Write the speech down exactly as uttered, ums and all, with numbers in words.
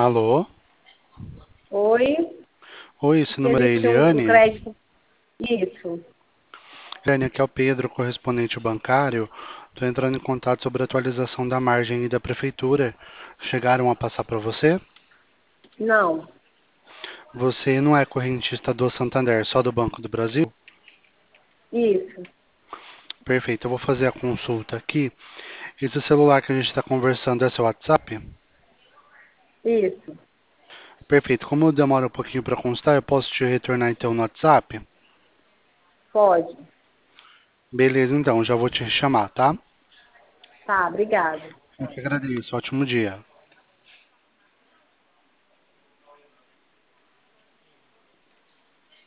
Alô? Oi, Oi, esse que a número é gente tinha um, um Eliane? crédito. Isso, Eliane, aqui é o Pedro, correspondente bancário. Estou entrando em contato sobre a atualização da margem aí da prefeitura. Chegaram a passar para você? não, Você não é correntista do Santander, só do Banco do Brasil? isso, Perfeito, eu vou fazer a consulta aqui. Esse celular que a gente está conversando é seu WhatsApp? isso, Perfeito, como demora um pouquinho para constar, eu posso te retornar então no WhatsApp? pode. Beleza, então, já vou te chamar, tá? Tá, obrigada. Eu que agradeço, ótimo dia.